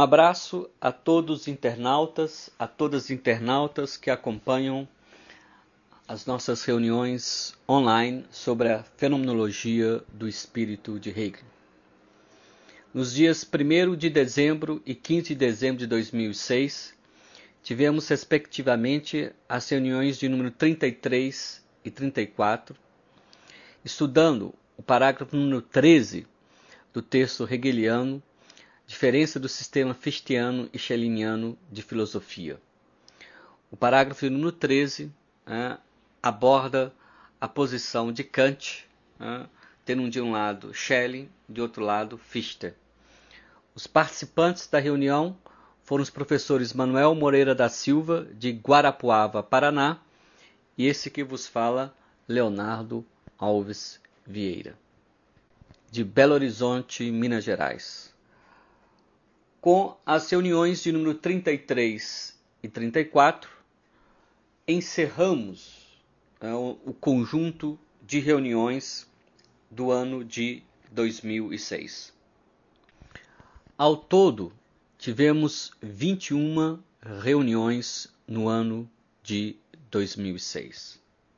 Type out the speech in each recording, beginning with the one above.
abraço a todos os internautas, a todas as internautas que acompanham as nossas reuniões online sobre a fenomenologia do espírito de Hegel. Nos dias 1º de dezembro e 15 de dezembro de 2006, tivemos respectivamente as reuniões de número 33 e 34, estudando o parágrafo número 13 do texto hegeliano, Diferença do sistema fichtiano e schellingiano de filosofia. O parágrafo número 13 aborda a posição de Kant, tendo de um lado Schelling, de outro lado Fichte. Os participantes da reunião foram os professores Manuel Moreira da Silva, de Guarapuava, Paraná, e esse que vos fala, Leonardo Alves Vieira, de Belo Horizonte, Minas Gerais. Com as reuniões de número 33 e 34, encerramos o conjunto de reuniões do ano de 2006. Ao todo, tivemos 21 reuniões no ano de 2006.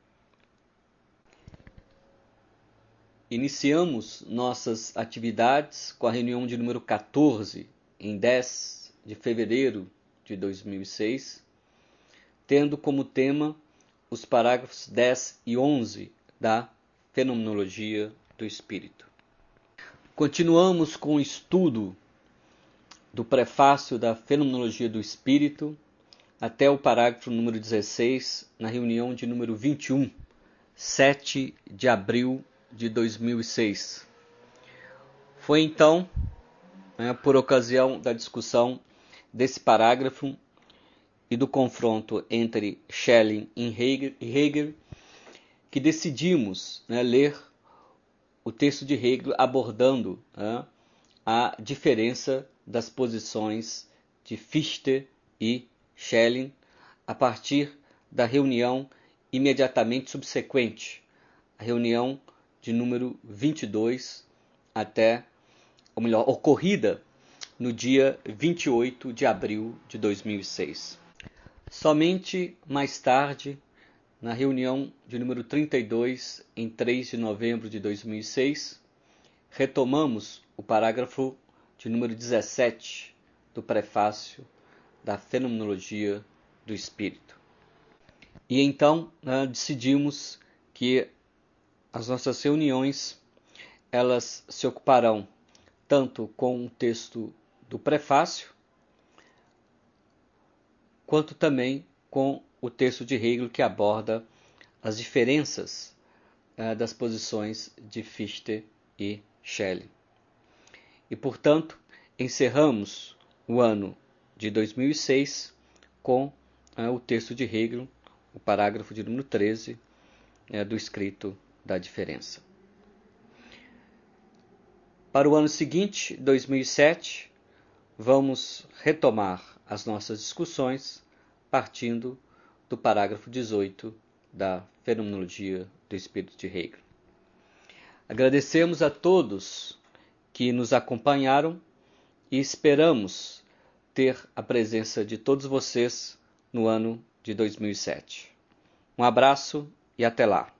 Iniciamos nossas atividades com a reunião de número 14, em 10 de fevereiro de 2006, tendo como tema os parágrafos 10 e 11 da Fenomenologia do Espírito. Continuamos com o estudo do prefácio da Fenomenologia do Espírito até o parágrafo número 16, na reunião de número 21, 7 de abril de 2006. Foi então, por ocasião da discussão desse parágrafo e do confronto entre Schelling e Hegel, que decidimos ler o texto de Hegel abordando a diferença das posições de Fichte e Schelling a partir da reunião imediatamente subsequente, a reunião de número 22 ocorrida no dia 28 de abril de 2006. Somente mais tarde, na reunião de número 32, em 3 de novembro de 2006, retomamos o parágrafo de número 17 do prefácio da Fenomenologia do Espírito. E então decidimos que as nossas reuniões elas se ocuparão tanto com o texto do prefácio, quanto também com o texto de Hegel, que aborda as diferenças das posições de Fichte e Schelling. E, portanto, encerramos o ano de 2006 com o texto de Hegel, o parágrafo de número 13 do escrito da diferença. Para o ano seguinte, 2007, vamos retomar as nossas discussões partindo do parágrafo 18 da Fenomenologia do Espírito de Hegel. Agradecemos a todos que nos acompanharam e esperamos ter a presença de todos vocês no ano de 2007. Um abraço e até lá!